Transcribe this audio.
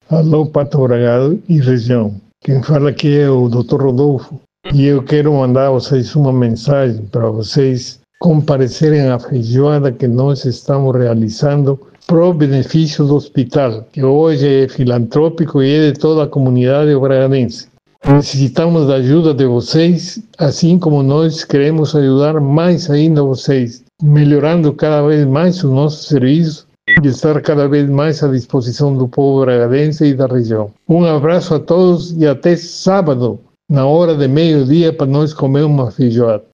Alô, Pato Bragado e região. Quem fala aqui é o Dr. Rodolfo. E eu quero mandar a vocês uma mensagem para vocês comparecerem à feijoada que nós estamos realizando pro benefício do hospital, que hoje é filantrópico e é de toda a comunidade bragadense. Necessitamos da ajuda de vocês, assim como nós queremos ajudar mais ainda vocês, melhorando cada vez mais o nosso serviço e estar cada vez mais à disposição do povo bragadense e da região. Um abraço a todos e até sábado, na hora de meio-dia, para nós comer uma feijoada.